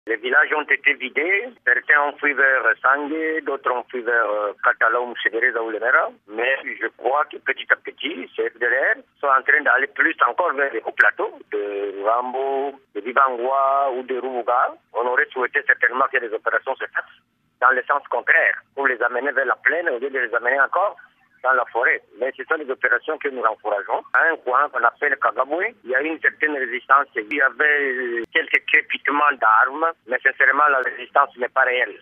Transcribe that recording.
Les villages ont été vidés, certains ont fui vers Sangé, d'autres ont fui vers Kataloum, Sédéreza ou Lemera. Mais je crois que petit à petit, ces FDLR sont en train d'aller plus encore vers les hauts plateaux de Rambo, de Bibangwa ou de Rouga. On aurait souhaité certainement que les opérations se fassent dans le sens contraire, pour les amener vers la plaine au lieu de les amener encore dans la forêt. Mais ce sont des opérations que nous encourageons. À un coin qu'on appelle Kagaboué, il y a une certaine résistance. Il y avait quelques crépitements d'armes, mais sincèrement, la résistance n'est pas réelle.